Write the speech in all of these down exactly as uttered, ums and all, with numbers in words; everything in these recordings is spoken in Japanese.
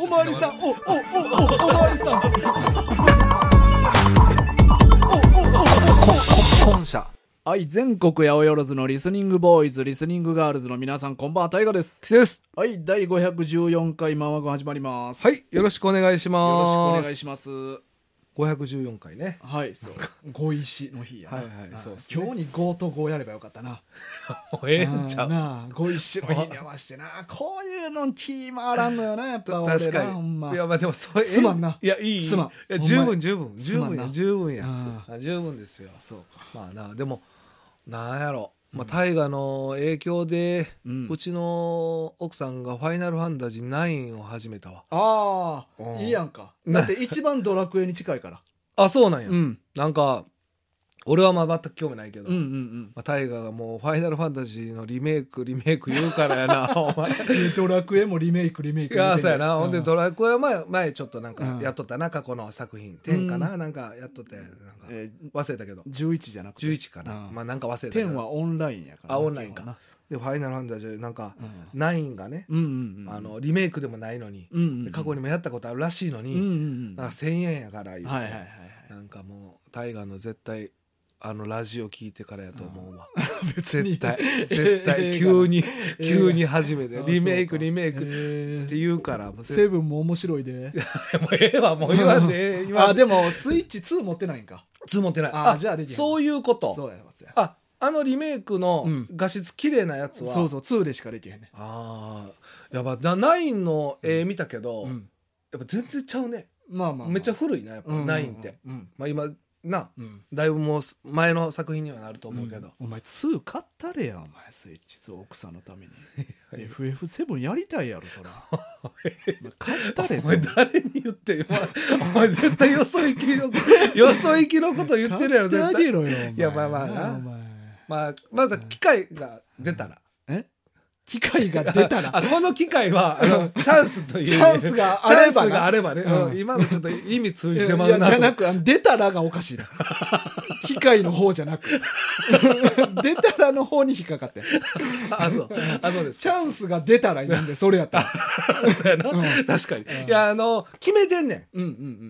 おまわりさん、お、お、お、お、おまわりさん。お、お、お、お、本社。はい、全国八百万のリスニングボーイズ、リスニングガールズの皆さん、こんばんは、タイガです。 キセです。 はい、だいごひゃくじゅうよんかいマンワゴン始まります。 はい、よろしくお願いします。 よろしくお願いします。 ごひゃくじゅうよんかいね。 はい、そう。ご石の日やな。 はいはい、そうですね。今日にごとごやればよかったな。 ええんちゃう。 なあ、ご石の日に合わせてな。こういうの気回らんのよな、やっぱ俺ら。 確かに。 ほんま。 いや、まあでもそう。 すまんな。 いや、いい。 すまん。 いや、十分十分。十分や。十分や。 あ十分ですよ。 そうか。 まあな、でも、なんやろ。まあ、大河の影響で、うん、うちの奥さんがファイナルファンタジーナインを始めたわ。 ああ、いいやんか。だって一番ドラクエに近いから。 あ、そうなんや。 うん、なんか、俺はまあ全く興味ないけど、 うんうんうんまあ、タイガーがもうファイナルファンタジーのリメイクリメイク言うからやなお前ドラクエもリメイクリメイクいやそうやな、うん、ほんでドラクエは前前ちょっとなんかやっとったな、うん、過去の作品テンかな、うん、なんかやっとってなんか忘れたけどじゅういちじゃなくてじゅういちかな、うん、まあなんか忘れたけどテンはオンラインやからあオンラインかでファイナルファンタジーなんか、うん、ナインがね、うんうんうん、あのリメイクでもないのに、うんうんうん、過去にもやったことあるらしいのに、うんうんうん、なんかせんえんやから言うて、はいはいはいはい、なんかもうタイガーの絶対あのラジオ聞いてからやと思うわ絶対絶対急に急に初めてリメイクリメイクって言うからセブンも面白いでもうええわもう言わんでええあでもスイッチツー持ってないんかツー持ってないあじゃあできへんそういうことそうやああのリメイクの画質綺麗なやつは、 うん、そうそうツーでしかできへんねああやばナインの絵見たけど、うん、やっぱ全然ちゃうねまあまあ、まあ、 めっちゃ古いなやっぱ、うんうんうん、ナインって、うん、まあ今な、うん、だいぶもう前の作品にはなると思うけど、 うん、お前ツー買ったれやお前スイッチツー奥さんのためにエフエフセブン やりたいやろそら買ったれお前誰に言ってよお前絶対よそ行きのよそ行きのこと言ってるやろ絶対買ってあげろよお前いやまあまあなまあまだ機会が出たら、 うん、え機会が出たらあこの機会はあのチャンスというチャンスがあればチャンスがあればね、うん、今のちょっと意味通じてまうなじゃなく出たらがおかしいな機会の方じゃなく出たらの方に引っかかってあそうあそうですチャンスが出たらいいんでそれやったらそうやな、うん、確かに、うん、いやあの決めてんねん、うんうんうん、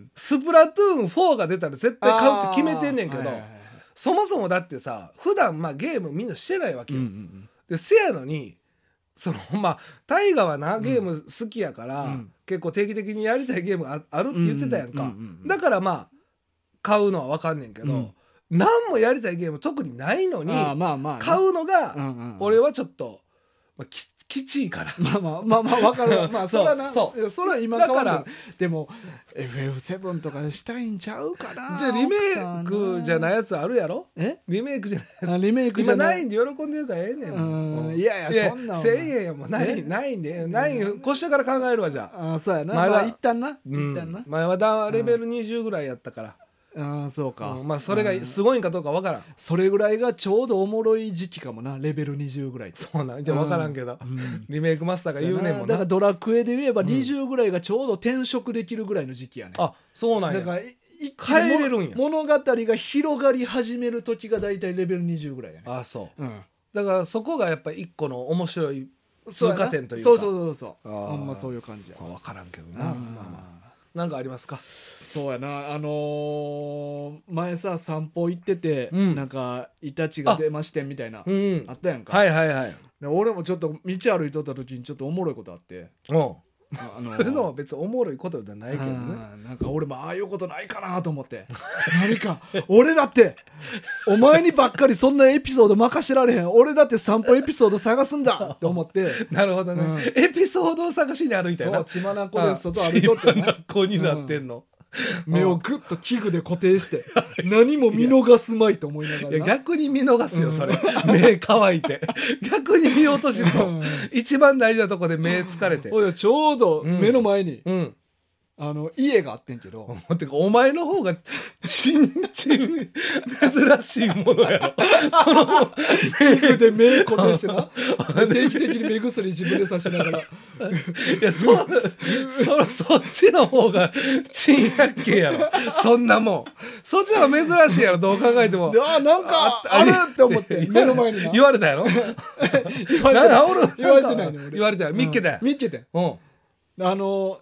スプラトゥーンフォーが出たら絶対買うって決めてんねんけど、はいはいはい、そもそもだってさ普段まあゲームみんなしてないわけよ、うんうんうん、でせやのにそのまあタイガはなゲーム好きやから、うん、結構定期的にやりたいゲームが あ, あるって言ってたやんか、うんうんうんうん、だからまあ買うのは分かんねんけど、うん、何もやりたいゲーム特にないのにあまあまあ、ね、買うのが、うんうんうん、俺はちょっと、まあ、ききちいからまあまあまあまあ分かるまあそれはなそうそれは今買わんででも エフエフセブン とかしたいんちゃうかなじゃあリメイクじゃないやつあるやろえリメイクじゃないあリメイクじゃない今ないんで喜んでるからええねんもんいやいやそんなせんえんやもんないないんでないん越してから考えるわじゃああそうやなまだ一旦な一旦な前はだレベルにじゅうぐらいやったからああそうか、 うん、まあそれがすごいんかどうかわからんそれぐらいがちょうどおもろい時期かもなレベルにじゅうぐらいそうなんじゃあわからんけど、うん、リメイクマスターが言うねんもんなだからドラクエで言えばにじゅうぐらいがちょうど転職できるぐらいの時期やね、 うん、あそうなんやだから変えれるんや物語が広がり始める時がだいたいレベルにじゅうぐらいやねあそう、うん、だからそこがやっぱり一個の面白い通過点というかそうそうそうそうほんまそういう感じや分からんけどな、うん、まあまあなんかありますかそうやなあのー、前さ散歩行ってて、うん、なんかイタチが出ましてみたいな あ,、うん、あったやんかはいはいはいで俺もちょっと道歩いとった時にちょっとおもろいことあってうんあのー、そういうのは別におもろいことじゃないけどねなんか俺もああいうことないかなと思って何か俺だってお前にばっかりそんなエピソード任せられへん俺だって散歩エピソード探すんだって思ってなるほどね、うん、エピソードを探しに歩いたよなそう血眼で外歩いとってね血眼になってんの、うん目をグッと器具で固定して何も見逃すまいと思いながらいや逆に見逃すよそれ、うん、目乾いて逆に見落としそう、うん、一番大事なとこで目疲れておいちょうど目の前に、うんうんあの家があってんけどてかお前の方がちんちん珍しいものやろその器具で目固定してな定期的に目薬自分でさしながらいやそそそっちの方が珍百景やろそんなもんそっちの方が珍しいやろどう考えてもあなんかあるって思って目の前にな言われたやろ言われてない言われてないね言われたよ見っけたよ見っけてうんあの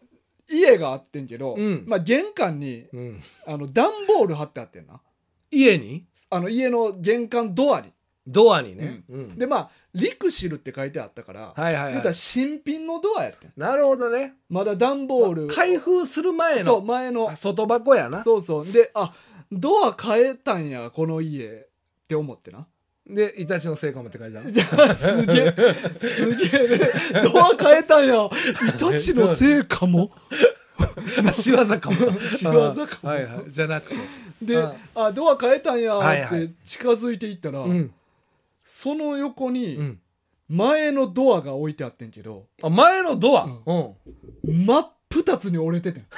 家があってんけど、 うんまあ、玄関にうん、 あの段ボール貼ってあってんな。 家にあの家の玄関ドアに。 ドアにね、 うんうんでまあリクシルって書いてあったから、 はいはいはい言うたら新品のドアやってん。 なるほどね。 まだ段ボール、 開封する前そうの前のあ外箱やな。 そうそうで、あドア変えたんやこの家って思ってな。 でイタチのせいかもって書いてある。 すげえすげえ、ね、ドア変えたんやイタチのせいかも仕業かも。 仕業かもはいはい。じゃなくて。 で、 ああドア変えたんやはいはいって近づいていったら、 うんその横にうん。 前のドアが置いてあってんけど、 あ前のドア。 うんうん。 真っ二つに折れててん。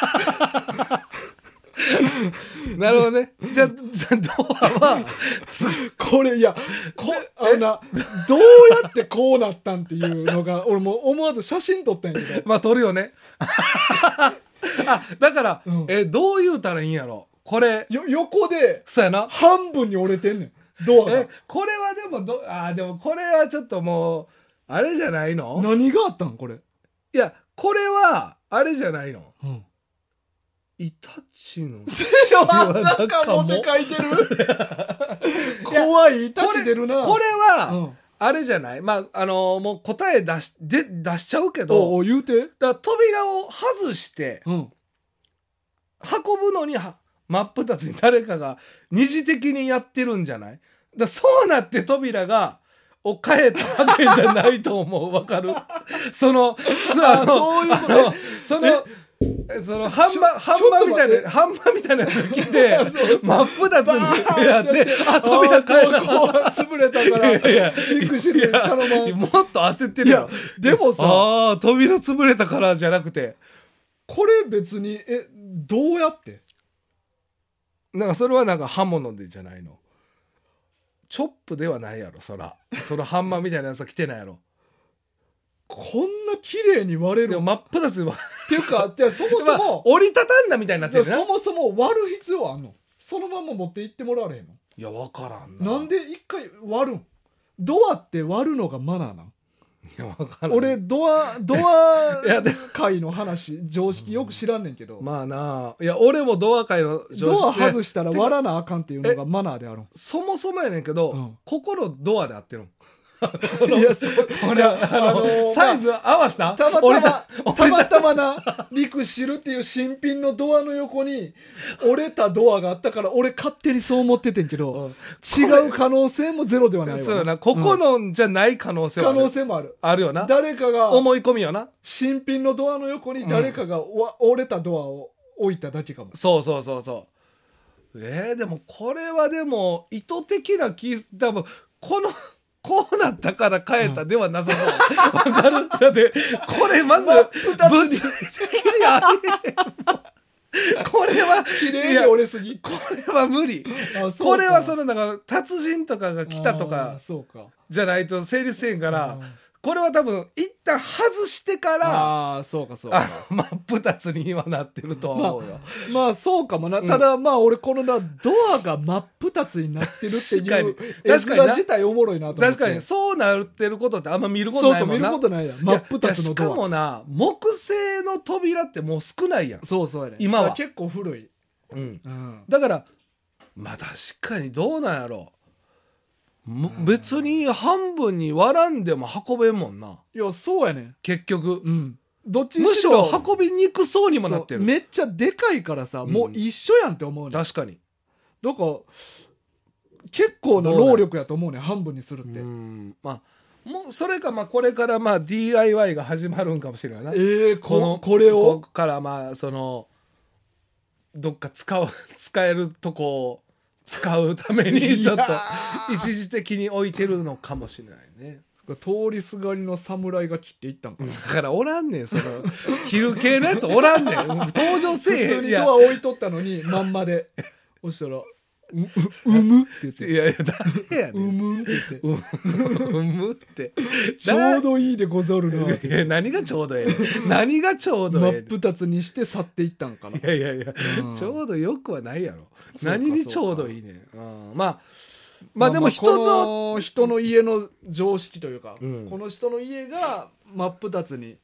なるほどね。じゃあじゃあドアはつこれいやこあのなどうやってこうなったんっていうのが俺もう思わず写真撮ったんやけど、 まあ撮るよね。あだから、 うんえどう言うたらいいんやろ。これよ横でそうやな。 半分に折れてんねんドアがえ。これはでもどあでもこれはちょっともうあれじゃないの。 何があったんこれ、 いやこれはあれじゃないの。 うん、 イタチの仕業かもって書いてる怖いイタチ出るな。 これは、 うん、 あれじゃない。まああのもう答え出しで出しちゃうけおうど、 おう言うて、 だから扉を外してうん、 運ぶのには真っ二つに誰かが二次的にやってるんじゃない。だからそうなって扉がを変えたわけじゃないと思う。わかる。そのすあのそういうことあのそのえそのハンマーハンマーみたいなハンマーみたいなやつが来て真っ二つにやってあ扉変えたこう潰れたからいやいやリクシル頼まん。 もっと焦ってるよ。 でもさああ扉潰れたからじゃなくて、 これ別にえどうやってなんかそれはなんか刃物でじゃないの。チョップではないやろ。そらそのハンマーみたいなやつは来てないやろ。 こんな綺麗に割れるっでも真っ二つに割ていうか、じゃあそもそまあも、 折りたたんだみたいになってるな。 そもそも割る必要あんの？そのまま持って行ってもらわれへんの？ いや分からんな。 なんで一回割るん？ドアって割るのがマナーなん？ いや分からん。 俺ドアドアいやで界の話常識よく知らんねんけど、 まあないや俺もドア界の常識ドア外ししたら割らなあかんっていうのがマナーであるん。 そもそもやねんけど、 うんここのドアで合ってるん。 いやそこれあの、 あのーサイズ合わしたたまた折りまたまたまなリクシルっていう新品のドアの横に折れたドアがあったから俺勝手にそう思っててんけど、 うん違う可能性もゼロではないわそうやな。ここのじゃない可能性は可ある、 能性もある。 あるよな。 誰かが思い込みよな。 新品のドアの横に誰かがわ折れたドアを置いただけかも。 そうそうそうそう。えー、でもこれはでも意図的な気多分このこうなったから変えたではなさそう。わ、かる？だってこれまず物理的にありえん。これは綺麗に折れすぎ。 これは無理。 あそうかこれはそのなんか達人とかが来たとあかーそうか。 じゃないと成立せんからうんこれは多分一旦外してからああそうかそうあか。 真っ二つに今なってるとは思うよ。 まあそうかもな、 うんただまあ俺このなドアが真っ二つになってるって確かにいう絵確かにな面自体おもろいなと思って。 確かにそうなってることってあんま見ることそうそう見ないもんな。 ることないやん。真っ二つのいやしかドア。 もな木製の扉ってもう少ないやん。 そうそうやね。 今はだから結構古い。 うん、 うん。 だからまあ確かにどうなんやろもうん別に半分に割らんでも運べんもんないやそうやね。 結局、 うん。どっちにむししろろ運びにくそうにもなってる。 そうめっちゃでかいからさ、 うんもう一緒やんって思うね。 確かに。 だから結構な労力やと思うね半分にするって。 うんまあもうそれかまあこれからまあ ディーアイワイ が始まるんかもしれないな。 えー、ここのこれをここからまあそのどっか使う使えるとこを使うためにちょっといやー一時的に置いてるのかもしれないね。 通りすがりの侍が切っていったんかな。 だからおらんねんその切る系のやつおらんねん登場せえへ普通にんいやドア置いとったのにまんまで。そしたら「うううむ」って言っていやいや誰や 「うねんむん」って言ってううむって 「ちょうどいいでござるな」 いや何がちょうどええねん何がちょうどええねん真っ二つにして去っていったんかな。 いやいやいや、 うんちょうどよくはないやろ。 そうか何にちょうどいいねん。うんまあまあでも人の、 この人の家の常識というか、 うんこの人の家が真っ二つに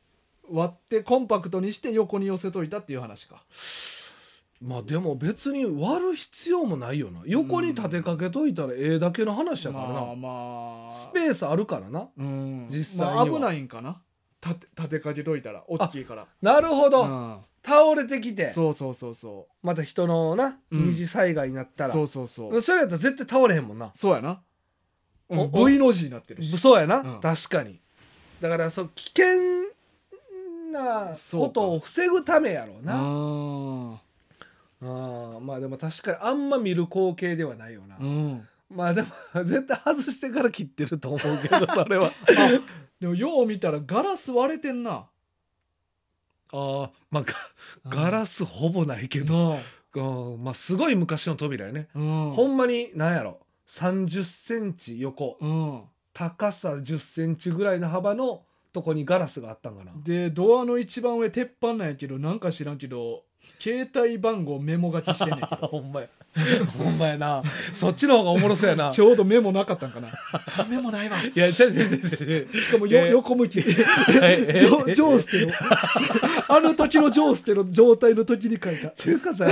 割ってコンパクトにして横に寄せといたっていう話か。 まあでも別に割る必要もないよな。横に立てかけといたらええだけの話だからな、 まあまあスペースあるからな、 うん、 実際には、 まあ、危ないんかな、立て立てかけといたら大きいから。 なるほど、 うん、 倒れてきてそうそうそうそう、 また人のな、 うん、 二次災害になったら、 そうそうそう、 それやったら絶対倒れへんもんな。 そうやな、うん、 お V の字になってるし、 そうやな、 うん、 確かに。だからそう危険なことを防ぐためやろうな。ああ、まあでも確かにあんま見る光景ではないよな、うん、まあでも絶対外してから切ってると思うけどそれはあでもよう見たらガラス割れてんな。 あまあガラスほぼないけど、うん、まあすごい昔の扉やね、うん、ほんまに何やろさんじゅっセンチ横、うん、高さじゅっセンチぐらいの幅のとこにガラスがあったんかな。 でドアの一番上鉄板なんやけどなんか知らんけど携帯番号メモ書きしてんねんけどほんまやほんまやなそっちの方がおもろそうやなちょうどメモなかったんかなメモないわ。いやちゃうちゃうちゃうちゃうしかもよ、えー、横向きジョジョーステのあの時のジョーステの状態の時に書いたっていうかさ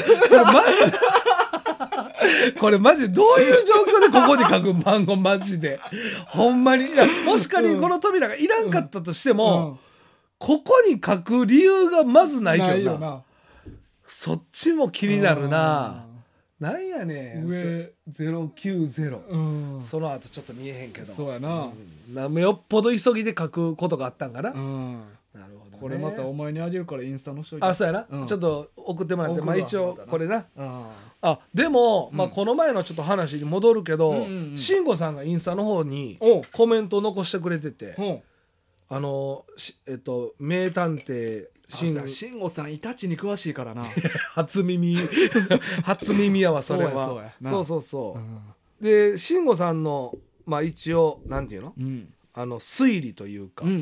これマジどういう状況でここに書く番号マジでほんまに。いやもし仮にこの扉がいらんかったとしても、うんうん、ここに書く理由がまずないけど な, ないよな。そっちも気になるな。なんやねん上ゼロきゅうゼロ、うん、その後ちょっと見えへんけどそうやな、 うん、よっぽど急ぎで書くことがあったんかな、うん、 なるほどね。これまたお前にあげるからインスタのしといて。 あそうやな、うん、ちょっと送ってもらって、まあ、一応これな、ああでも、まあ、この前のちょっと話に戻るけど、うんうんうん、慎吾さんがインスタの方にコメントを残してくれてて、あのえっと名探偵慎吾さんイタチに詳しいからな初耳初耳やわそれは。そうやそうやそうそうそう、うん、で慎吾さんのまあ一応なんていうの、うん、あの推理というか、うんうんうん、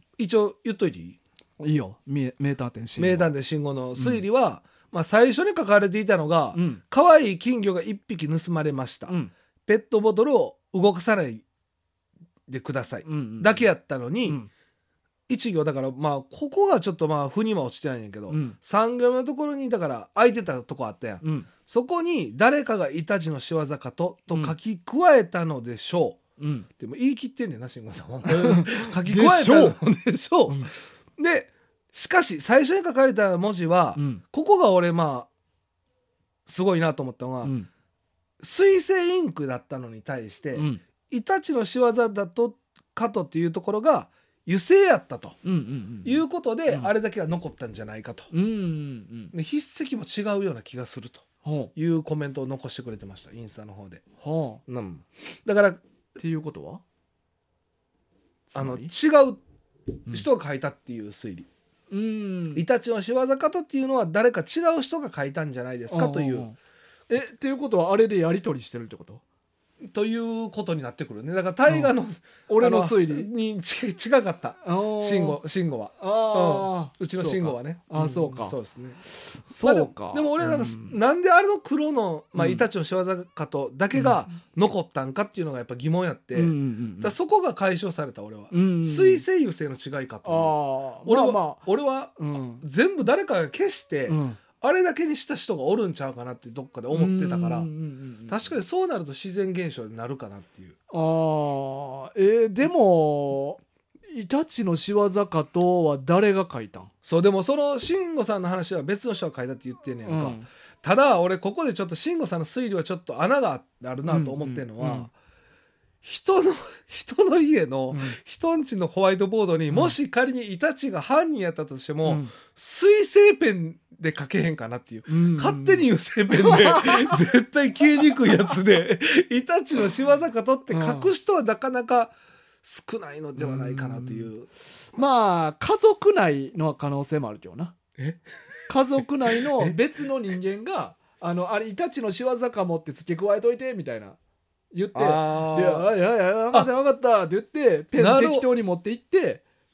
一応言っといていい？ いいよ。名探偵慎吾名探偵慎吾の推理は、うんまあ、最初に書かれていたのが、うん、可愛い金魚がいっぴき盗まれました、うん、ペットボトルを動かさないでください、うんうん、だけやったのに、うん一行だからまあここがちょっとまあ腑には落ちてないんやけど、うん、さん行目のところにだから空いてたとこあったやん、うん、そこに誰かがイタチの仕業かとと書き加えたのでしょう、うん、でも言い切ってんねんな慎吾さん書き加えたのでしょう、うん、でしかし最初に書かれた文字は、うん、ここが俺まあすごいなと思ったのが、うん、水性インクだったのに対して、うん、イタチの仕業だとかとっていうところが油性やったと、うんうんうん、いうことで、うん、あれだけは残ったんじゃないかと、うんうんうん、筆跡も違うような気がするというコメントを残してくれてましたインスタの方で、はあうん、だからっていうことはあの違う人が書いたっていう推理、うん、イタチの仕業かとっていうのは誰か違う人が書いたんじゃないですかという、 えっていうことはあれでやり取りしてるってことということになってくるね。だから大河の、うん、 俺の推理にち違かった慎吾慎吾はあ、うん、うちの慎吾はねあ、うん、そうかそうですねそうか、 まあ、でも、でも俺なんか、うん、なんであれの黒の、まあ、イタチの仕業かとだけが残ったんかっていうのがやっぱ疑問やって、うんうんうん、だそこが解消された俺は、うんうん、水性油性の違いかと、あ俺は、まあまあ、俺は、うん、全部誰かが消して、うんあれだけにした人がおるんちゃうかなってどっかで思ってたから、うんうんうんうん、確かにそうなると自然現象になるかなっていう。 あえー、でもイタチの仕業かとは誰が書いたん？ そうでもその慎吾さんの話は別の人が書いたって言ってんねやんか、うん、ただ俺ここでちょっと慎吾さんの推理はちょっと穴があるなと思ってるのは、うんうんうん、人の人の家の、うん、人んちのホワイトボードに、うん、もし仮にイタチが犯人やったとしても、うん、水性ペンで書けへんかなっていう、うんうん、勝手に油性ペンで絶対消えにくいやつでイタチの仕業かとって書く人はなかなか少ないのではないかなという、うん、 まあ家族内の可能性もあるけどな。え家族内の別の人間があのあれイタチの仕業かもって付け加えといてみたいな言って「いやいやいや分かった分かった」って言ってペン適当に持っていって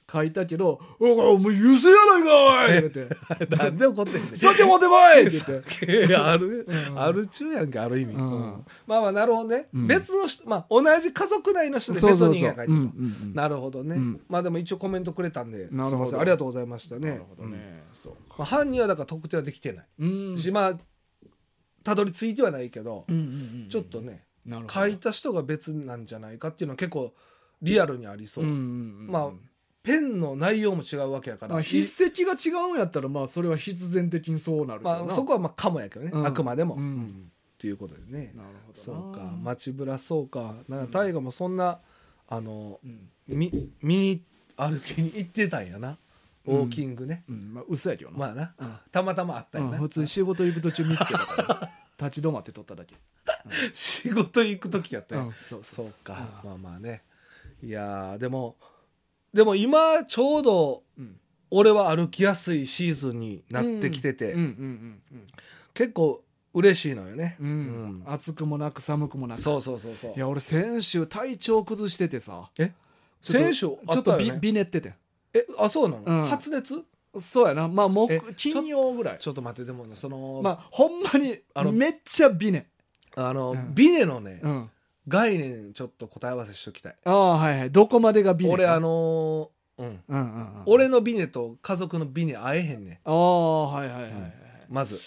書いたけど「お前優勢やないかおい!」って言ってなんで怒ってんねん 「酒持ってこい!」って言っていやある、 うん、 ある中やんけある意味、 うんうんまあまあなるほどね、 うん、 別の人まあ同じ家族内の人で別の人が書いてたなるほどね、うん、まあでも一応コメントくれたんで、すみませんありがとうございましたね。なるほどね、うん、そうまあ、犯人はだから特定はできてない、うん、しまあたどり着いてはないけど、うんうんうん、ちょっとね書いた人が別なんじゃないかっていうのは結構リアルにありそう、うんうんうん、まあペンの内容も違うわけやから、まあ、 筆跡が違うんやったらまあそれは必然的にそうなるけどな、 まあ、そこはまあかもやけどね、うん、あくまでも、うんうん、っていうことでね。 なるほどそうか街ブラそうかなんか大河もそんなあの、うん、見に歩きに行ってたんやな、ウォーキングね、 うんうんまあ、嘘やけどな、 まあな、うん、たまたまあったんやな、 うん、普通に仕事行く途中見つけたから立ち止まって撮っただけ、 うん、仕事行く時やったんや、 うん、そうそうそうそうか、うん、まあまあねいやでもでも今ちょうど俺は歩きやすいシーズンになってきてて結構嬉しいのよね、うんうん、 暑くもなく寒くもなくそうそうそうそういや俺先週体調崩しててさえ先週ちょっとビビネっててえあそうなの、 うん、 発熱そうやなまあも金曜ぐらいちょっと待ってでもねそのまあほんまにめっちゃビネあの、うん、ビネのね、 うん概念ちょっと答え合わせしときたい。 ああはいはいどこまでがビネか俺あのー、うん、うんうんうん、俺のビネと家族のビネ会えへんねん。 ああはいはいはい、はいうん、 まず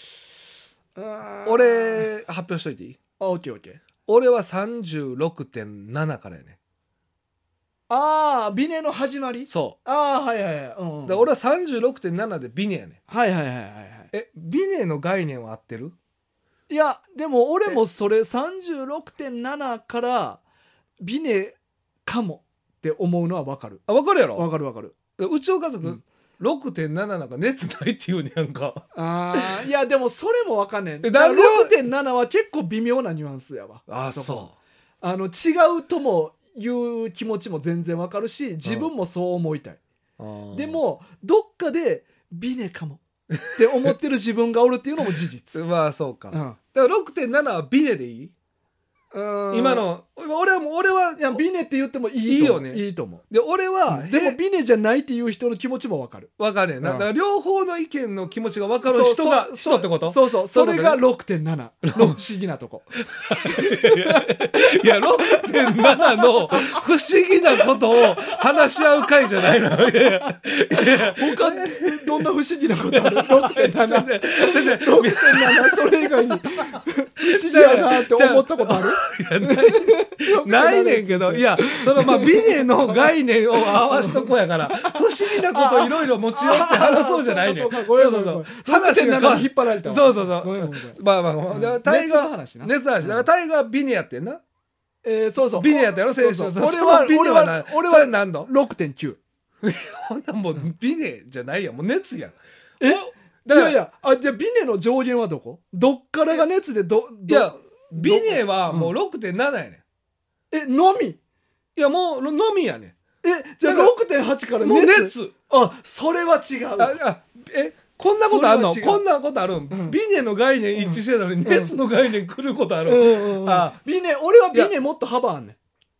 俺発表しといていい？ あオッケーオッケー俺は さんじゅうろくてんなな からやね。 ああビネの始まりそうああはいはいはい、うんうん、 だ俺は さんじゅうろくてんなな でビネやねはいはいはいはいはいえビネの概念は合ってる？ いやでも俺もそれ さんじゅうろくてんなな からビネかもって思うのは分かるあ分かるやろ分かる分かるうちの家族、うん、ろくてんなな なんか熱ないって言うねやんかあいやでもそれも分かんねんだから ろくてんなな は結構微妙なニュアンスやわあそそうあの違うともいう気持ちも全然分かるし自分もそう思いたい、うん、でもどっかでビネかもって思ってる自分がおるっていうのも事実まあそうか、うん、だから ろくてんなな はビネでいい？今の俺はもう俺はいやビネって言ってもいいといいよねいいと思うで俺は、 うん、でもビネじゃないっていう人の気持ちも分かる分かるねんな、うん、だから両方の意見の気持ちが分かる人が人ってことそうそうそれが ろくてんなな 不思議なとこいや ろくてんなな の不思議なことを話し合う会じゃないのいやいや他どんな不思議なことある ろくてんなな ろくてんなな それ以外に不思議やなって思ったことあるいやないないねんけどいやそのまあビネの概念を合わしとこうやから不思議なこといろいろ持ち寄って話そうじゃないねんそうそうそう話が引っ張られたそうそうそうまあまあまあタイガー熱の話だからタイガービネやってんなえそうそうビネやったやろ選手俺は俺は俺は何度ろくてんきゅうほんなもうビネじゃないやんもう熱やんえいやいやあじゃあビネの上限はどこどっからが熱でどいやビネはもう ろくてんなな やねん、えのみいやもうのみやねんえじゃあ ろくてんはち から熱もう熱あそれは違うああえこんなことあるのこんなことあるん、うん、ビネの概念一致してたのに、うん、熱の概念来ることある、うんうんうん、あビネ俺はビネもっと幅あんね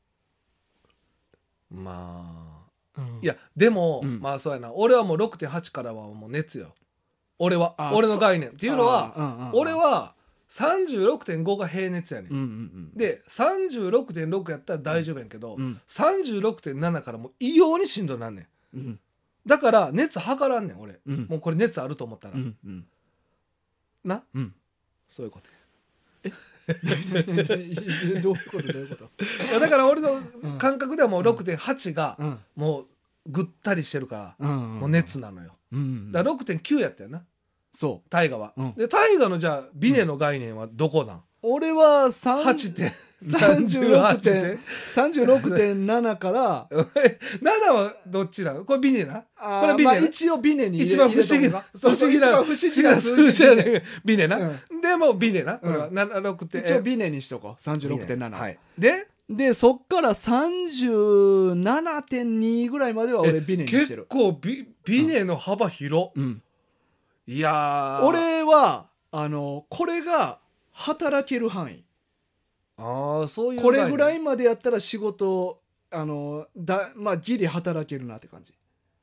んまあ、うん、いやでも、うん、まあそうやな俺はもう ろくてんはち からはもう熱よ俺は俺の概念っていうのは俺は さんじゅうろくてんご が平熱やねん、うんうんうん、で さんじゅうろくてんろく やったら大丈夫やんけど、うん、さんじゅうろくてんなな からもう異様にしんどなんねん、うん、だから熱測らんねん俺、うん、もうこれ熱あると思ったら、うんうん、な、うん、そういうことやえどういうことどういうこといやだから俺の感覚ではもう ろくてんはち がもうぐったりしてるから、うん、もう熱なのよ、うんうん、だから ろくてんきゅう やったよなそう大河は、うん、で大河のじゃあビネの概念はどこなん、うん、 俺ははちてんさんじゅうろくてんなな からななはどっちなのこれビネなこれビネな、まあ、一応ビネに入れ一番不思議な不思議な不思議な数字ビ, ビネな、うん、でもビネなこれはななろくてん一応ビネにしとこう さんじゅうろくてんなな、 はい、ででそっから さんじゅうななてんに ぐらいまでは俺ビネにしてる結構 ビ, ビネの幅広、うん、いや俺はあのこれが働ける範囲あそういうこれぐらいまでやったら仕事あのだまあギリ働けるなって感じ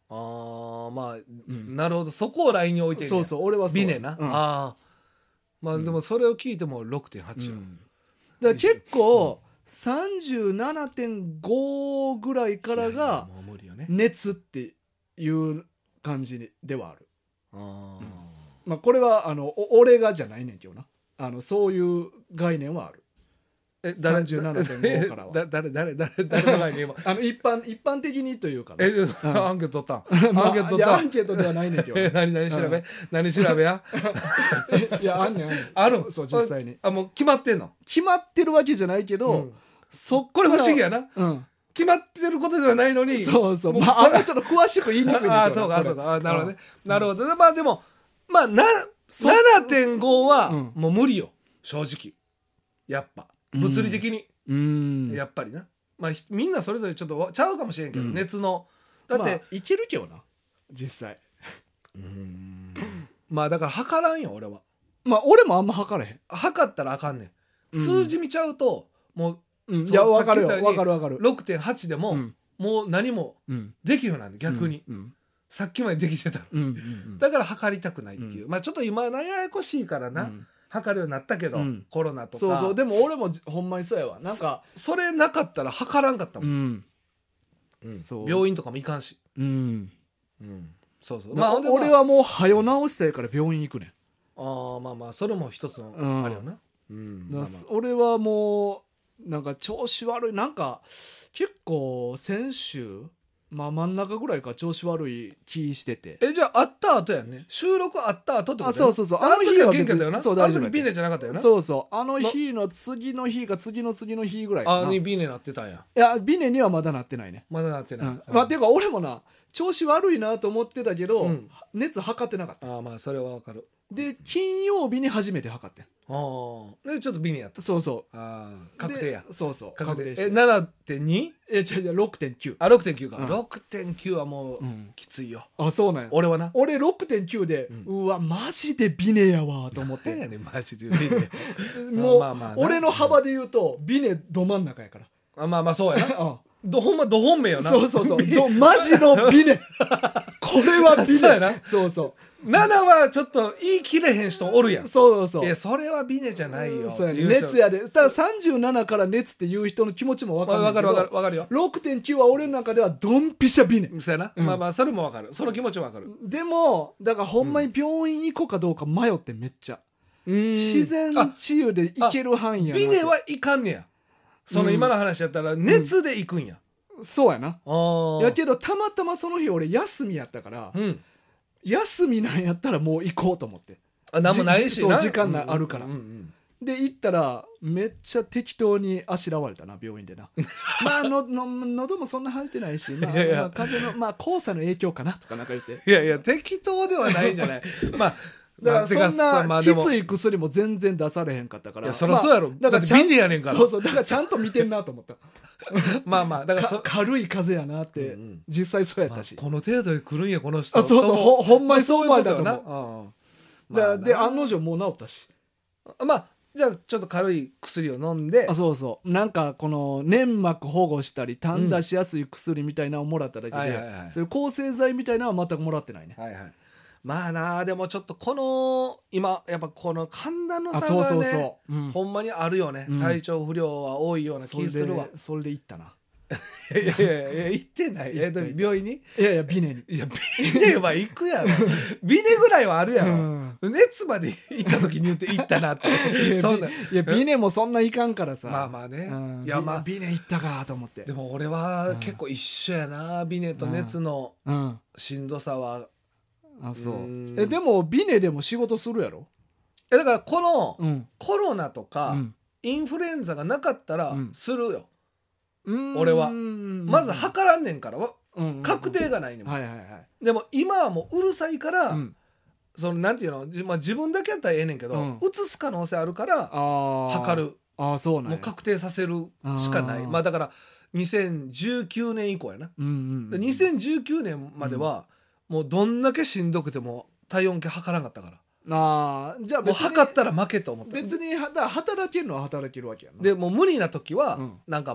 ああまあ、 うん、 なるほど、そこをラインに置いてるんや。 そうそう俺はそうビネな、 うん、 ああまあでもそれを聞いても ろくてんはち よ、 うん、だから結構 さんじゅうななてんご ぐらいからいやいやがもう無理よね。 熱っていう感じではある。 ああ、 まあこれはあのお俺がじゃないねんけどな、あのそういう概念はある。 え誰さんじゅうななてんご からはだ誰誰誰誰の前に今あの一般一般的にというかな、 え、 うんアンケート取ったんまあアンケート取いやったんアンケートではないねんけどえ何何調べ、 うん何調べやいやあんねんあんねんあるそう実際にあもう決まってんの、 決まってるわけじゃないけど、 うんそっこれ不思議や、 やな、 うん、 決まってることではないのにそうそう、 もまあ、 さあんまちょっと詳しく言いにくいねんけどなああそうかこれそうかあなるほどね、 うんなるほどね、まあでもまあなそななてんご はうんもう無理よ正直、やっぱ物理的に、 うんやっぱりな、まあひみんなそれぞれちょっとちゃうかもしれんけど、 うん熱のだって、 まあ、いけるけどな実際。 うーんまあだから測らんよ俺は、 まあ俺もあんま測れへん、 測ったらあかんねん、 うん数字見ちゃうともう、 うん、いそうや分かるよさっき言ったように分かる分かる、 ろくてんはちでも、 うんもう何もうん、 できるようなんで逆に、 うんさっきまでできてたの、 うんうんうんだから測りたくないっていう、 うまあちょっと今ややこしいからな、 うん測るようになったけど、 うんコロナとかそうそうでも俺もほんまにそうやわなんかそれなかったら測らんかったも、 うんんうんそう病院とかも行かんし、 うんうんそうそうまあ、 ほんでまあ俺はもう早治したいから病院行くねん、 あーまあまあそれも一つのうんあれよな、うんまあまあ俺はもうなんか調子悪いなんか結構先週まあ真ん中ぐらいから調子悪い気しててえじゃあ会った後やんね、収録会った後ってことやなあそうそうそうあの時は元気別にだったよな、 そう大丈夫あの時ビネじゃなかったよな、 そうそうあの日の次の日か次の次の日ぐらいかないあにビネなってたんや、 やビネにはまだなってないね、 まだなってない、 うんまあっていうか俺もな調子悪いなと思ってたけど、 うん熱測ってなかったああまあそれはわかる、 で金曜日に初めて測ってんああでちょっとビネやった、 そうそうああ確定やでそうそう確定確定してえ ななてんにえ違う違う ろくてんきゅうあ ろくてんきゅう か、 うんろくてんきゅう はもううんきついよ、 あそうなんや俺はな俺 ろくてんきゅう で、 ううわマジでビネやわと思って何やねんマジでビネもう、 まあまあな俺の幅で言うとビネど真ん中やからあまあまあそうやなあどほんまど本命よなそうそうそうどマジのビネこれはビネそうやなそうそななはちょっと言い切れへん人おるやん、 うそうそういやそれはビネじゃないよってそうやねいう人熱やでたださんじゅうななから熱っていう人の気持ちも分かるわかるわかるわかるよ、 ろくてんきゅう は俺の中ではドンピシャビネそうやな、 うんまあまあそれもわかる、その気持ちもわかる、 でもだからほんまに病院行こうかどうか迷ってめっちゃ自自然治癒で行ける範囲やなビネはいかんねや、その今の話やったら熱で行くんや、 そうやなああやけどたまたまその日俺休みやったから、 うん休みなんやったらもう行こうと思ってあ何もないしなそう時間なあるからうんうんうんで行ったらめっちゃ適当にあしらわれたな病院でなまあのの喉もそんな腫れてないし、まあ、 いやいやまあ風邪のまあ黄砂の影響かなとかなんか言っていやいや適当ではないんじゃないまあだからそんてかさまなきあでもつい薬も全然出されへんかったからいやそりゃそうやろ、だってまあだからちゃんビネやねんからそうそうだからちゃんと見てんなと思ったまあまあだからそか軽い風邪やなって、 うんうん実際そうやったし、 まあこの程度で来るんやこの人あそうそうとほほんまにそう思えたと思う、 まあそういうことよなだうんで案の定もう治ったしまあじゃあちょっと軽い薬を飲んであそうそうなんかこの粘膜保護したり痰出しやすい薬みたいなのをもらっただけで、 はいはいはいそういう抗生剤みたいなのは全くもらってないね、 はいはいまあなあでもちょっとこの今やっぱこの寒暖の差あそうそうがねそう、うんほんまにあるよね、 うん体調不良は多いようなそれ気するわでそれで行ったないやいやいやいや行ってないえ行ったでも病院にいやいやビネにいやビネは行くやろビネぐらいはあるやろ、 うん熱まで行った時に言って行ったなっていやそんないやビネもそんないかんからさまあまあね、 うんいやまあビネ行ったかと思ってでも俺は結構一緒やな、ビネと熱のうんしんどさは、 あそううんえでもビネでも仕事するやろえだからこのうんコロナとか、 うんインフルエンザがなかったらうんするよ、 うん俺はうんまず測らんねんからわうんうんうん確定がないねん、 はいはいはいでも今はもううるさいから、 うんそのなんていうの、じまあ、自分だけやったらええねんけど、 うんうつす可能性あるからああ測るああそうなんやもう確定させるしかないあーまあだからにせんじゅうきゅうねん以降やな、 うんうんうんでにせんじゅうきゅうねんまでは、もうどんだけしんどくても体温計測らんかったからああじゃあもう別に測ったら負けと思った別にはだから働けるのは働けるわけやなでもう無理な時は、 うんなんかも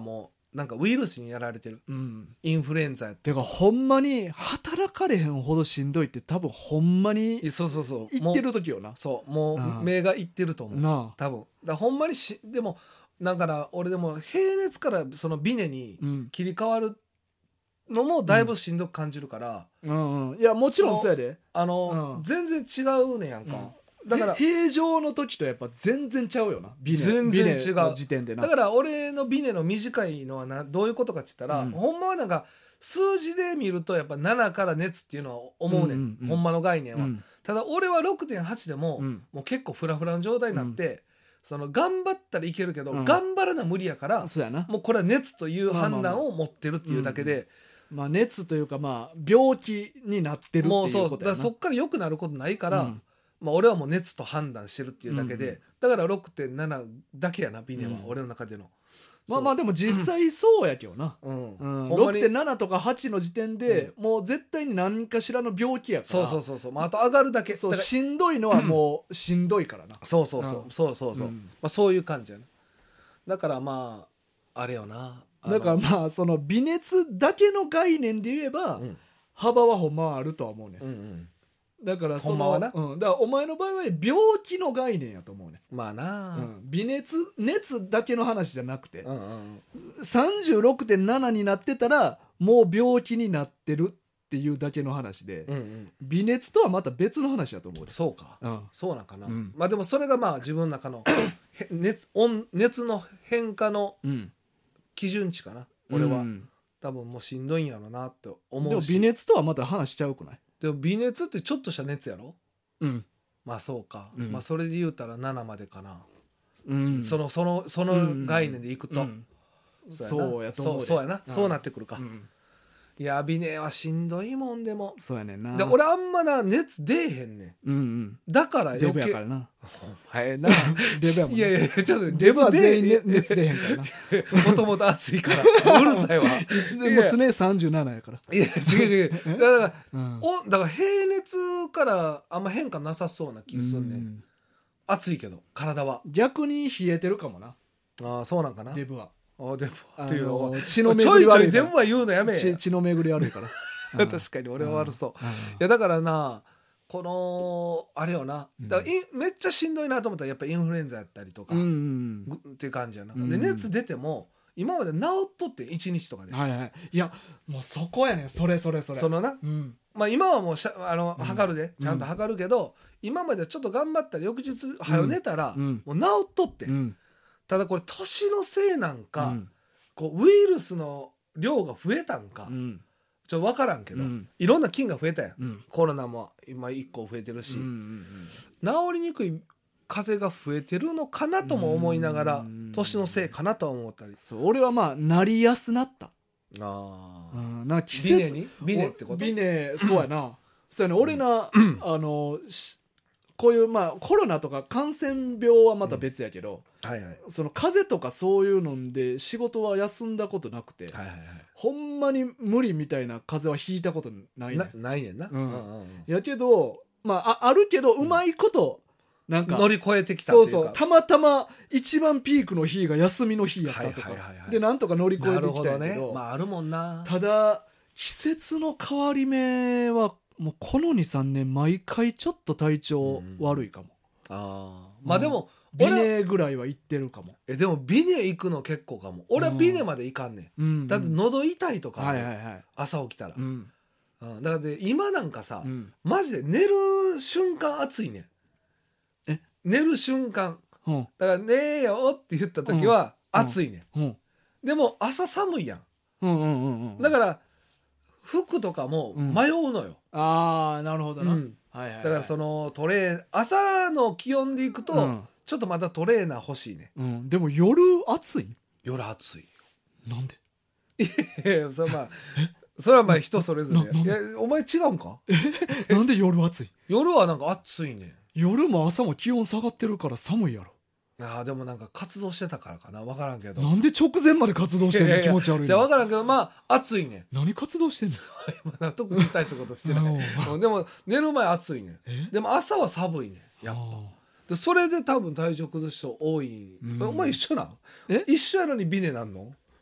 なんかウイルスにやられてる、 うん、 インフルエンザやっててかほんまに働かれへんほどしんどいって多分ほんまにそうそうそう言ってる時よな。 そうもう目がいってると思うなあ多分だほんまにしでもだから俺でも平熱からそのビネに切り替わるのもだいぶしんどく感じるから、 うんうん、いやもちろんそうやであの、うん、全然違うねやんか、うん、だから平常の時とやっぱ全然ちゃうよなビネ全然違うの時点でな。 だから俺のビネの短いのはなどういうことかって言ったら、うん、ほんまはなんか数字で見るとやっぱななから熱っていうのは思うねん、うんうん、ほんまの概念は、うん、ただ俺は ろくてんはち でも、うん、もう結構フラフラの状態になって、うん、その頑張ったらいけるけど、うん、頑張らな無理やからそうやなもうこれは熱という判断を持ってるっていうだけで、まあまあまあまあ、熱というかまあ病気になってるっていうことやな。もうそうだからそっから良くなることないから、うんまあ、俺はもう熱と判断してるっていうだけで、うんうん、だから ろくてんなな だけやなビネは、うん、俺の中でのまあまあでも実際そうやけどな、うんうん、ろくてんなな とかはちの時点で、うん、もう絶対に何かしらの病気やからそうそうそうそう、まあ、あと上がるだけそうしんどいのはもうしんどいからな、 うん、そうそうそう、うん、そうそうそう、うんまあ、そういう感じやな。だからまああれよなだからまあその微熱だけの概念で言えば、うん、幅はほんまはあるとは思うね、うんうん、だからその、ほんまはな、うん、だからお前の場合は病気の概念やと思うね。 まあな、 うん、微熱熱だけの話じゃなくて、うんうん、さんじゅうろくてんなな になってたらもう病気になってるっていうだけの話で、うんうん、微熱とはまた別の話だと思う。 そうか、うん、そうなんかな、うん、まあでもそれがまあ自分の中の熱, 温熱の変化の基準値かな、うん、俺は、うん、多分もうしんどいんやろなって思うし。 でも微熱とはまた話しちゃうくない？ でも微熱ってちょっとした熱やろ、 うん、 まあそうか、うん、まあそれで言うたらななまでかな、 うん、 そのそのその概念でいくと、うんうん、そうやと思うで。 そうそうやな、うん、そうなってくるか、うん、いや微熱はしんどいもん。でもそうやねんな。 で俺あんまな熱出えへんねん、うんうん、だから余計デブやからなお前なデブやもんな。いやいやちょっとデブは全員、ね、熱出えへんからなもともと暑いからうるさいわいつでも常さんじゅうななやから。 いや違う違うだから、うん、おだから平熱からあんま変化なさそうな気がするね、うん、暑いけど体は逆に冷えてるかもな。 ああそうなんかなデブは。 あデブっていうのは血の巡り悪いから。 ちょいちょいデブは言うのやめ血血の巡り悪いから確かに俺は悪そう。いやだからなこのあれよなだからめっちゃしんどいなと思ったらやっぱインフルエンザやったりとか、うんうん、っていう感じやな、うん、で熱出ても今まで治っとっていちにちとかで、 はいはい、いやもうそこやねんそれそれそれそのな、うんまあ、今はもうしゃあの測るで、うん、ちゃんと測るけど、うん、今までちょっと頑張ったら翌日早寝たら、うん、もう治っとって、うん、ただこれ年のせいなんか、うん、こうウイルスの量が増えたんか、うんちょっと分からんけど、うん、いろんな菌が増えたやん、うん、コロナも今いっこ増えてるし、うんうんうん、治りにくい風邪が増えてるのかなとも思いながら年のせいかなとは思ったり。 そう俺はまあなりやすなった。 あ、 うん、なんか季節ビネにビネってことビネそうやなそうやね俺な、うん、あのこういうまあコロナとか感染病はまた別やけど、うんはいはい、その風邪とかそういうので仕事は休んだことなくて、はいはいはい、ほんまに無理みたいな風邪はひいたことないねん。な、ないねんな、うんうんうん、 やけどまあ あ, あるけどうまいことなんか乗り越えてきたっていうか、 そうそうたまたま一番ピークの日が休みの日やったとか、はいはいはいはい、でなんとか乗り越えてきたんやけど、 ねまあ、あるもんな。 ただ季節の変わり目はもうこの にさんねん毎回ちょっと体調悪いかも、 うん、あまあでもビネぐらいは行ってるかも。 えでもビネ行くの結構かも。俺はビネまで行かんねん、うん、だって喉痛いとか、はいはいはい、朝起きたら、うんうん、だからで今なんかさ、うん、マジで寝る瞬間暑いねん。え寝る瞬間、うん、だから寝えよって言った時は暑いねん、うんうん、でも朝寒いやん、うんうんうんうん、だから服とかも迷うのよ、 うん、ああなるほどな、うんはいはいはい、だからそのトレー朝の気温でいくと、うん、ちょっとまたトレーナー欲しいね、 うん、でも夜暑い夜暑いよ。 なんでいやいやそれはまあそれはまあ人それぞれ。いやお前違うんかなんで夜暑い夜はなんか暑いね。 夜も朝も気温下がってるから寒いやろ。 あでもなんか活動してたからかな分からんけど。 なんで直前まで活動してんの気持ち悪いの。 じゃあ分からんけどまあ暑いね。 何活動してんの今特に大したことしてないでも寝る前暑いね。でも朝は寒いねやっぱ。でそれで多分体調崩す人多い、うん、お前一緒なん？え一緒やのにビネなんの？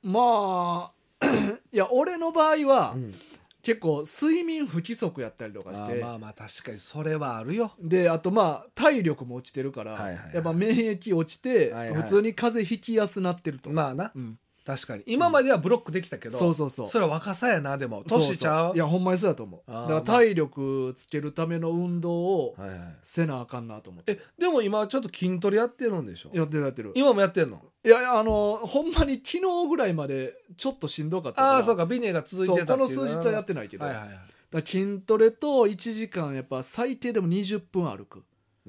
まあいや俺の場合は、 うん、 結構睡眠不規則やったりとかして、 あまあまあ確かにそれはあるよ。 であとまあ体力も落ちてるから、 はいはいはい、 やっぱ免疫落ちて、はいはい、普通に風邪ひきやすなってると。 まあな、 うん、 確かに今まではブロックできたけど、うん、 そうそうそう、 それは若さやな。でも年ちゃう。 そうそう、いやほんまにそうだと思う。だから体力つけるための運動をせなあかんなと思って、 はいはい、えでも今ちょっと筋トレやってるんでしょ。 やってるやってる。 今もやってんの。 いやいやあのほんまに昨日ぐらいまでちょっとしんどかったから。 ああそうか、ビネが続いてたっていう。 そうこの数日はやってないけど、 はいはいはい、 だ筋トレといちじかんやっぱ最低でもにじゅっぷん歩く。 うん、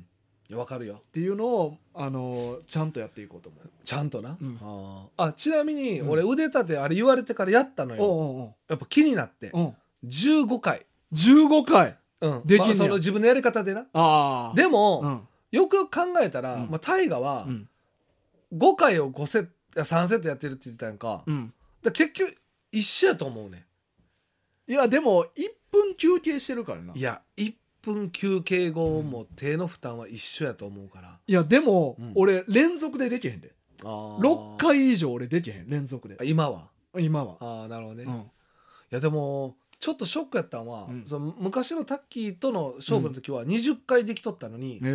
いや分かるよっていうのをあのちゃんとやっていこうと思う。 ちゃんとな、 うん、 ああちなみに俺腕立てあれ言われてからやったのよ、うん、やっぱ気になって、うん、じゅうごかいじゅうごかい、うん、できんねや、まあ、 その自分のやり方でな。あでも、うん、よくよく考えたら、うん、まあ、タイガはごかいをごセットさんセットやってるって言ってたやんか、うん、だ結局一緒やと思うね。 いやでもいっぷん休憩してるからな。 いやいっぷん休憩後も手の負担は一緒やと思うから。 いやでも、うん、俺連続でできへんで。あろっかい以上俺できへん連続で。 今は今はああなるほどね、うん、いやでもちょっとショックやったのは、うん、その昔のタッキーとの勝負の時はにじゅっかいできとったのに、うん、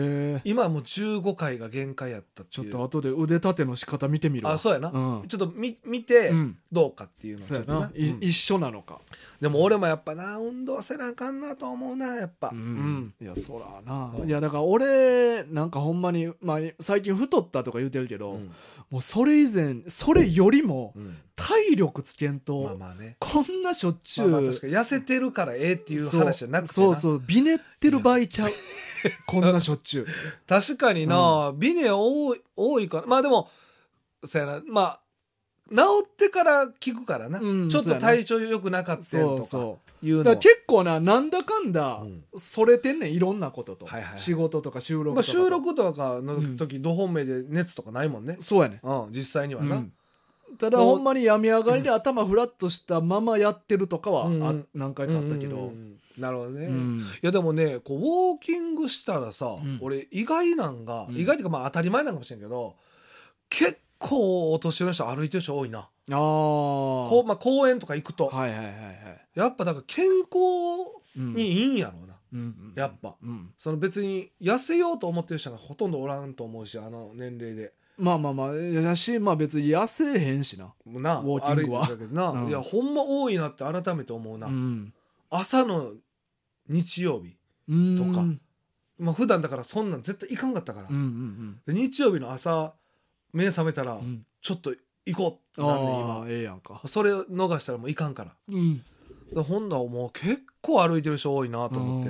今はもうじゅうごかいが限界やったっていう。 ちょっと後で腕立ての仕方見てみるわ。 あそうやな、うん、ちょっと見、見てどうかっていうのをちょっとな、 うん、一緒なのか。 でも俺もやっぱな運動せなあかんなと思うなやっぱ、うんうん、いやそらな、いやだから俺なんかほんまに、まあ、最近太ったとか言うてるけど、うん、もうそれ以前それよりも体力つけんと、まあまあね、こんなしょっちゅう、 まあ、まあ確かに痩せてるからええっていう話じゃなくてな、 そうそうビネってる場合ちゃうこんなしょっちゅう確かにな、うん、ビネ多い多いから。まあでもそうやな、まあ治ってから聞くからな、うん、ちょっと体調良くなかったとかいうの。そうそうだから結構ななんだかんだそれてんねんいろんなことと、はいはいはい、仕事とか収録とかと、 まあ、収録とかの時ど本命で熱とかないもんね、 うん、そうやね、 うん、実際にはな、うん、 ただほんまに病み上がりで頭フラッとしたままやってるとかは、うん、何回かあったけど、うんうんうん、 なるほどね、うん、いやでもねこうウォーキングしたらさ、うん、俺意外なんが、うん、意外というかまあ当たり前なんかもしれんけど結構結構お年寄りの人歩いてる人多いな。あこう、まあ、公園とか行くと、はいはいはいはい、やっぱだから健康にいいんやろうな、うん、やっぱ、うん、その別に痩せようと思ってる人がほとんどおらんと思うし、あの年齢で。 まあまあまあやし、まあ別に痩せへんしななウォーキングは歩いてるだけどな、うん、いやほんま多いなって改めて思うな、うん、朝の日曜日とか、まあ、普段だからそんなん絶対行かんかったから、うんうんうん、で日曜日の朝目覚めたら、うん、ちょっと行こうってなんね今、 ええやんか。 それ逃したらもう行かんから、うん、だほんだらもう結構歩いてる人多いなと思って、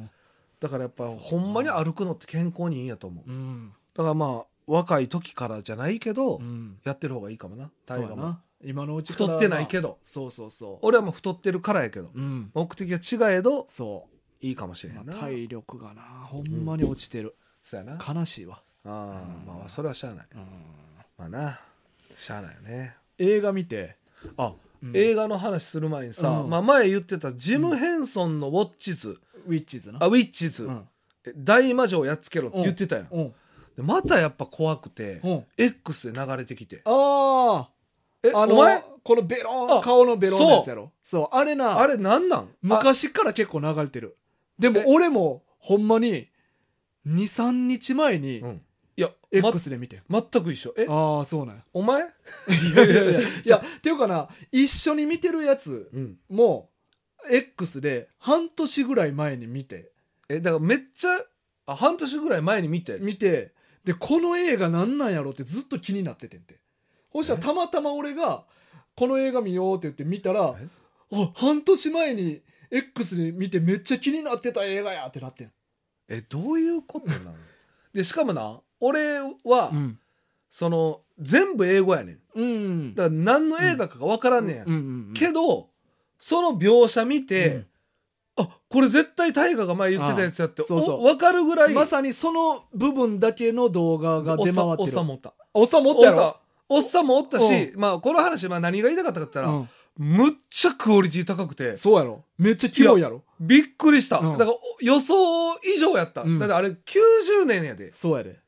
だからやっぱほんまに歩くのって健康にいいんやと思う、うん、だからまあ若い時からじゃないけど、うん、やってる方がいいかもな。 そうやな今のうちから太ってないけど、 そうそうそう俺はもう太ってるからやけど、うん、目的が違えどそういいかもしれんな、 まあ、体力がなほんまに落ちてる、うん、 そうやな悲しいわ。 あ、うん、まあそれはしゃあない、うん、まあなしゃあないよね。 映画見てあ、うん、映画の話する前にさ、うんまあ、前言ってたジム・ヘンソンのウォッチズ、 うん、ウィッチズなあウィッチズ、うん、大魔女をやっつけろって言ってたよ、うんうん、でまたやっぱ怖くて、うん、X で流れてきて、 あえあのお前このベロン顔のベロンのやつやろ。そう、あれなあれなんなん昔から結構流れてる。でも俺もほんまににさんにちまえに、うん、いや X で見て、 ま、全く一緒。えああそうなんやお前いやいやいやいやっていうかな一緒に見てるやつも、うん、X で半年ぐらい前に見て、 えだからめっちゃあ半年ぐらい前に見て見てでこの映画なんなんやろってずっと気になっててんて。そしたらたまたま俺がこの映画見ようって言って見たら、あ半年前に X で見てめっちゃ気になってた映画やってなってん。 えどういうことなのでしかもな俺は、うん、その全部英語やねん、うん、だから何の映画かが分からんねんや、うんうんうんうん、けどその描写見て、うん、あこれ絶対大河が前言ってたやつやってそうそう分かるぐらいまさにその部分だけの動画が出回ってる。 おっさんもおったおっさんもおったやろ。 おっさんもおったし、まあこの話、まあ、何が言いたかったかって言ったら、うん、むっちゃクオリティ高くてそうやろめっちゃキモいやろ。 びっくりした、うん、だから予想以上やった、うん、だってあれきゅうじゅうねんやで。 そうやで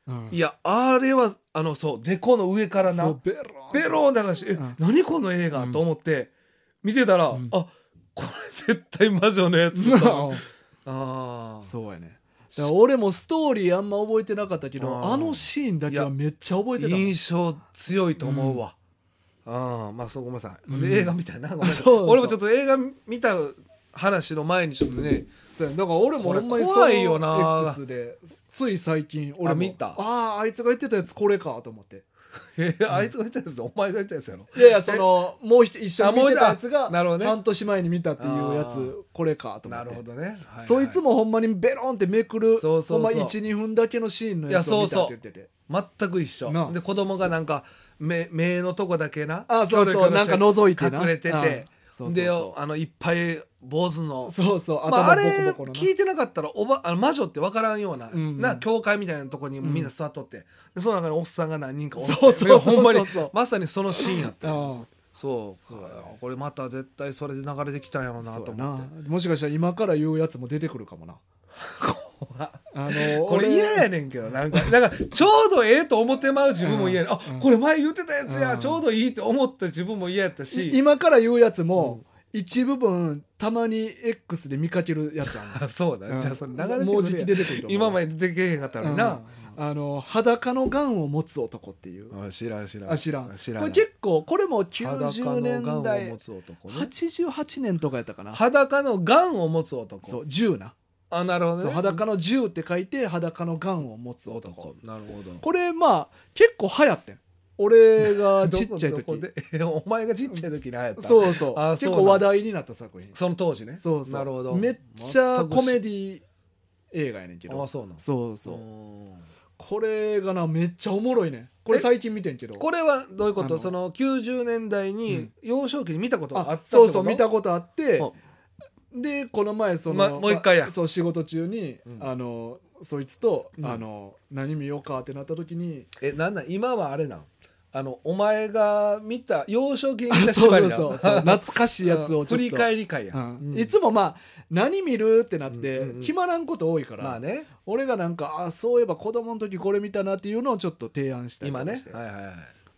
うん、 いやあれはあのそうデコの上からなベローベローン流して、え、うん、何この映画、うん、と思って見てたら、うん、あこれ絶対魔女のやつだあそうやね。だから俺もストーリーあんま覚えてなかったけど あ, あのシーンだけはめっちゃ覚えてた。 印象強いと思うわ、うん、あまあそうごめんなさい、うん、映画みたいなごめんなさいそうそう俺もちょっと映画見た話の前にちょっとねそうやだから俺もほんまに怖いよな X でつい最近俺も見たあああいつが言ってたやつこれかと思ってえあいつが言ったやつでお前が言ったやつやろ。 いやいやそのもう一緒に見てたやつがなるほどね半年前に見たっていうやつこれかと思って。 なるほどね、はいはい、 そいつもほんまにベロンってめくるそうそうそうほんま いちにふんだけのシーンのやつを見たって言ってて。 いやそうそう全く一緒で子供がなんか 目, 目のとこだけなあそうそうなんか覗いてな隠れててそうそうそうであのいっぱい坊主のそうそうまあ、あれ聞いてなかったらおばあの魔女って分からんような、うんうん、な教会みたいなとこにみんな座っとって、うん、でその中におっさんが何人かおってそうそうそうそうほんまにまさにそのシーンやったそうそうこれまた絶対それで流れてきたんやろうなと思ってもしかしたら今から言うやつも出てくるかもなあのこれ嫌やねんけどなんかなんかちょうどええと思ってまう自分も嫌や、うん、あこれ前言ってたやつや、うん、ちょうどいいって思った自分も嫌やったし今から言うやつも、うん一部分たまに X で見かけるやつあるそうだ、うん、じゃあそれ流れてくるもうじき出てくると思う今まで出てけへんかったのにな、 うん、あの裸のガンを持つ男っていうあ知らん知らんあ知らん知らんこれ結構これもきゅうじゅうねんだい、 裸のガンを持つ男、ね、 はちじゅうはちねんとかやったかな裸のガンを持つ男そう銃なあなるほど、ね、そう裸の銃って書いて裸のガンを持つ男、 男なるほどこれまあ結構流行ってん俺がちっちゃい時お前がちっちゃい時に流行ったそうそう結構話題になった作品その当時ねそうそうなるほどめっちゃコメディ映画やねんけどあそうなんそうそうこれがなめっちゃおもろいねんこれ最近見てんけどこれはどういうことそのきゅうじゅうねんだいに幼少期に見たことあったってことそうそう見たことあってでこの前その、 ま、もう一回や、 ま、そう仕事中に、うん、あのそいつと、うん、あの何見ようかってなった時にえなんなん今はあれなんあのお前が見た幼少期に見た縛りだそうそうそう懐かしいやつをちょっと振り返り会や、 うんうん、いつもまあ何見るってなって決まらんこと多いから、 まあね、 俺がなんかあそういえば子供の時これ見たなっていうのをちょっと提案したりとかして今ね、はいはいはい、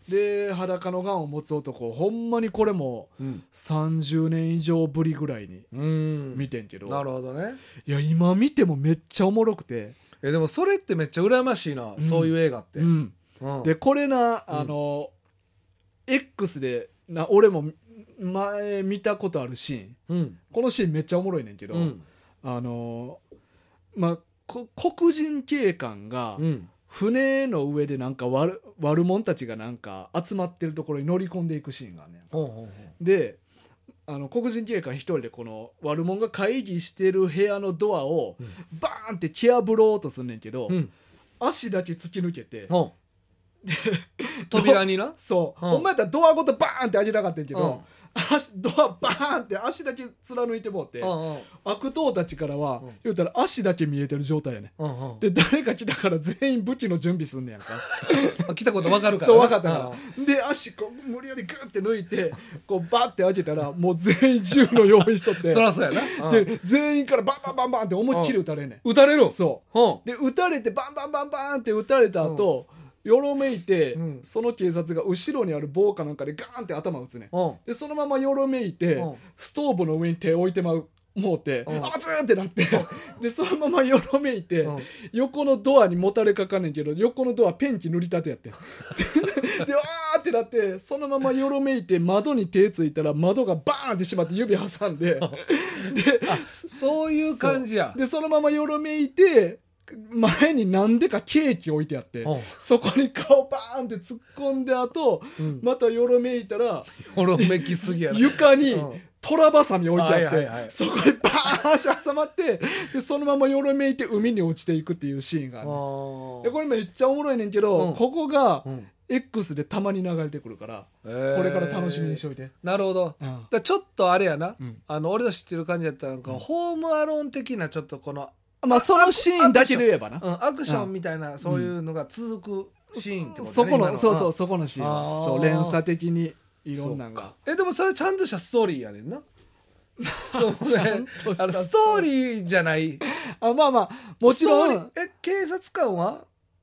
で裸のガンを持つ男ほんまにこれもさんじゅうねん以上ぶりぐらいに見てんけど、 うん、なるほどねいや今見てもめっちゃおもろくてえでもそれってめっちゃ羨ましいな、うん、そういう映画って、 うんうん、でこれなあの、うん、X でな俺も前見たことあるシーン、うん、このシーンめっちゃおもろいねんけど、うん、あのまあ黒人警官が船の上でなんか悪悪者たちがなんか集まってるところに乗り込んでいくシーンがあんねんか、ほうほうほうであの黒人警官一人でこの悪者が会議してる部屋のドアをバーンって蹴破ろうとすんねんけど、うん、足だけ突き抜けて、うん扉になそう、うん、ほんまやったらドアごとバーンって開けたかったんけど、うん、足ドアバーンって足だけ貫いてもうて、うんうん、悪党たちからは、うん、言うたら足だけ見えてる状態やね、うんうん、で誰か来たから全員武器の準備すんねやんか来たこと分かるから、ね、 そう分かったから、うん、で足こう無理やりグッて抜いてこうバッて開けたらもう全員銃の用意しとってそらそうやな、うん、 で全員からバンバンバンバンって思いっきり撃たれんねん、 うん、撃たれるそう、うん、で撃たれてバンバンバンバンって撃たれた後、うんよろめいて、うん、その警察が後ろにある棒かなんかでガーンって頭打つね、うん、でそのままよろめいて、うん、ストーブの上に手を置いてまうもうて、うん、熱ーってなってでそのままよろめいて、うん、横のドアにもたれかかんねんけど横のドアペンキ塗りたてやってでわーってなってそのままよろめいて窓に手ついたら窓がバーンってしまって指挟んででそういう感じやでそのままよろめいて前になんでかケーキ置いてあって、うん、そこに顔バーンって突っ込んであと、うん、またよろめいたらよろめきすぎやな床にトラバサミ置いてあって、はいはいはい、そこでバーン足挟まってでそのままよろめいて海に落ちていくっていうシーンがある、ね、でこれめっちゃおもろいねんけど、うん、ここが、うん、X でたまに流れてくるから、えー、これから楽しみにしといて。 なるほど、うん、だちょっとあれやな、うん、あの俺の知ってる感じだったらなんか、うん、ホームアローン的なちょっとこのまあそのシーンだけで言えばな、 うん、アクションみたいな、うん、そういうのが続くシーンってことね、 そこのそうそうそこのシーンそう連鎖的にいろんなのがえでもそれちゃんとしたストーリーやねんなそうねあのストーリーじゃないあまあまあもちろんえ警察官は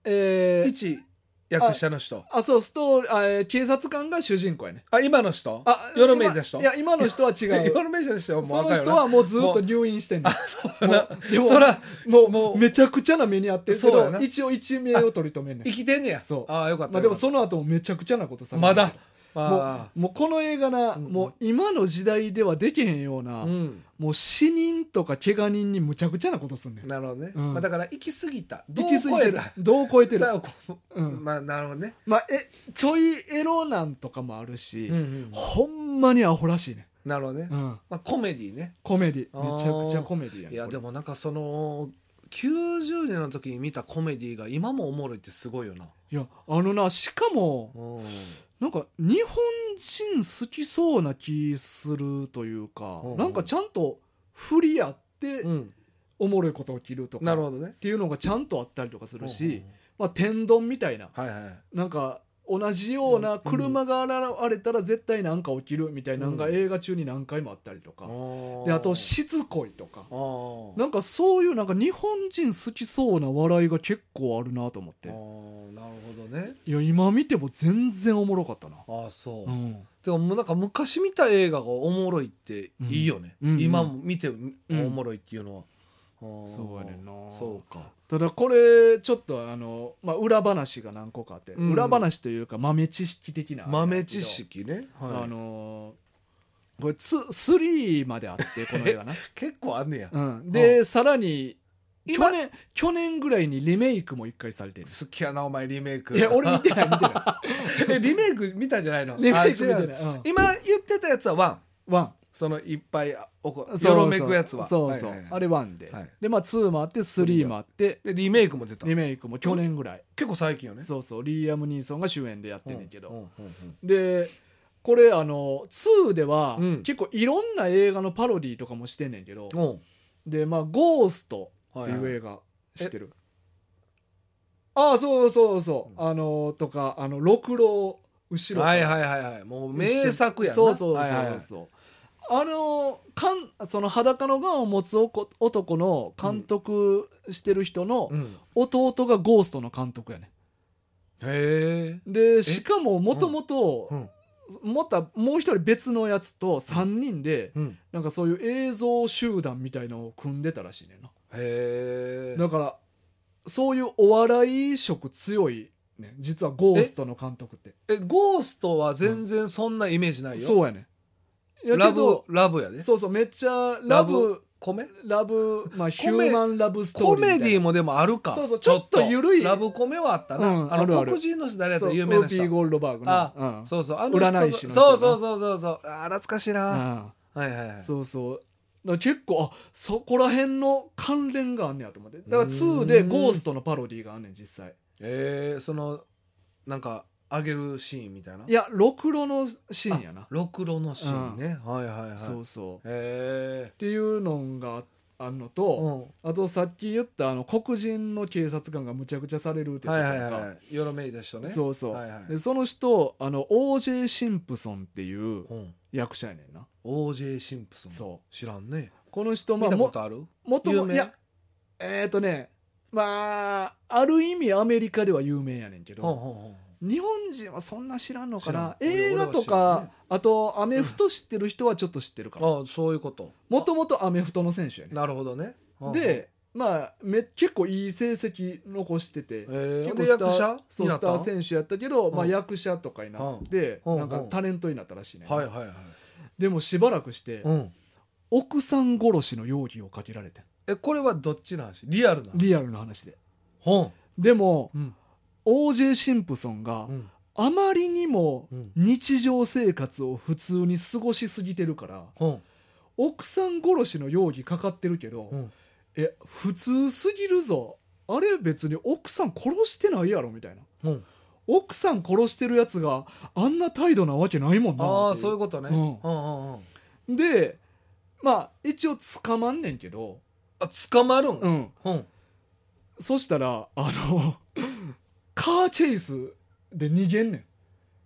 えー、 一役者の人。 あ、そう、ストーリー、あ、えー警察官が主人公やね。 あ、今の人あ、 ヨロメイた人今いや、今の人は違う。 ヨロメイた人はもうその若いよな人はもうずっと入院してんねん。 あ、そうな。 でもそら、 もう、 もうめちゃくちゃな目にあってるけど、 そうやな一応一命を取り留めんねん。 生きてんねや。 そうああ、よかった。 まあでもその後もめちゃくちゃなことされてるまだ。 もあうもうこの映画な、 うんうんもう今の時代ではできへんような、 あ。うん。 もう死人とか怪我人にむちゃくちゃなことすんねん。 なるほどね。 うんまあだから行き過ぎた。 行き過ぎてるどう超えた。 どう超えてる、 だからこううんまあなるほどね。 まあえちょいエロなんとかもあるし、 うんうんほんまにアホらしいね、 なるほどね。 うん、 まあコメディね。 コメディあーめちゃくちゃコメディやねいやこれでもなんかそのきゅうじゅうねんの時に見たコメディが今もおもろいってすごいよな。 いやあのなしかもうん。 なんか日本人好きそうな気するというか、 うんうんなんかちゃんと振りあってうん。 おもろいこと起きるとかっなるほどね。 ていうのがちゃんとあったりとかするし、 うんうんまあ、天丼みたいなはいはい。 なんか同じような車が現れたら絶対なんか起きるみたいなのが映画中に何回もあったりとか、であとしつこいとかあーなんかそういうなんか日本人好きそうな笑いが結構あるなと思ってあーなるほどね。 いや今見ても全然おもろかったな、 ああそう。 うん、 でももうなんか昔見た映画がおもろいっていいよね。 うんうん今も見ておもろいっていうのは。あーそうやねんな。 そうか。 ただこれちょっとあの、まあ、裏話が何個かあって、 うん裏話というか豆知識的な豆知識ね。はいあのーこれスリーまであってこの映画な、 結構あんねや。 うん、でさらに今去年去年ぐらいにリメイクも一回されてる好きやなお前リメイク。 いや俺見てない見てなえリメイク見たんじゃないの？ いリメイク見あ違うてない、うん、 今言ってたやつはワン。 ワンそのいっぱいおこそうよろめくやつは。 そうそう、 はいはいはいあれワンで、 はいでまあツーもあってスリーもあってでリメイクも出た。 リメイクも去年ぐらい、 結構最近よね。 そうそうリーアム・ニーソンが主演でやってんねんけど、 うんうんうんでこれあのツーでは、 うん結構いろんな映画のパロディとかもしてんねんけど、 うんでまあゴーストっていう映画知ってる、ああそうそうそう、あのとかあの六郎後ろはいはいはいはいもう名作やな。 そうそうそうはいはいはいそう、あのかんその裸の癌を持つおこ男の監督してる人のうん弟がゴーストの監督やね、 へえ。 でしかももともとうんもったもう一人別のやつとさんにんでうんなんかそういう映像集団みたいのを組んでたらしいねんな、 へえ。 だからそういうお笑い色強いね実はゴーストの監督ってえゴーストは全然そんなイメージないよ。 そうやねんやラブけどラブやで。 そうそうめっちゃララブブ米ラブまあヒコメューマンラブストーコリーみたいなメディもでもあるか。 そうそうちょっと緩いラブコメはあったな。 うんあのあるある黒人の人誰やったそう有名な人。 ウーピー・ゴールドバーグのあうんそうそうあの人占い師の人なそうそうそうそうそうあー懐かしいな。 あはいはいはいあ。そうそうだから結構あそこら辺の関連があんねやと思ってだからうーんツーでゴーストのパロディがあんねん実際えー、そのなんか上げるシーンみたいな。 いやろくろのシーンやなろくろのシーンね。はいはいはい。 そうそうへっていうのがあるのえ。 と、 うん。 あとさっき言ったあの黒人の警察官がむちゃくちゃされるって言はいってたやんか、 はいはい。よろめいた人ね。 そうそう、 はいはいでその人あの オージェー シンプソンっていううん。 役者やねんな。 オージェー シンプソン。 そう知らんね。 この人ま見あもたことある？ もと有名もいやえっ、ー、とねまあある意味アメリカでは有名やねんけど、 ほんほんほん日本人はそんな知らんのかな。 知らん映画と俺俺は知らんかねあとアメフト知ってる人はちょっと知ってるかも。 あそういうこと。 もともとアメフトの選手やねなるほどね。 んでまあめ結構いい成績残してて、 えー、 結構スタで役者ーそうスター選手やったけど、 うんまあ、役者とかになって、 うんなんかタレントになったらしいね、 はいはいはい。 でもしばらくして、 うん。 奥さん殺しの容疑をかけられてえこれはどっちの話？リアルな。 リアルな話でほでもん。うん。 オージェー シンプソンがうん。 あまりにもうん。 日常生活を普通に過ごしすぎてるからほん。 奥さん殺しの容疑かかってるけど、 うん。 え普通すぎるぞあれ別に奥さん殺してないやろみたいなほん。 奥さん殺してるやつがあんな態度なわけないもんなああってそういうことね。 うんうんうんうん。 でまあ一応捕まんねんけど、 あ捕まるん。 うん、 ほん。 そしたらあのカーチェイスで逃げんねん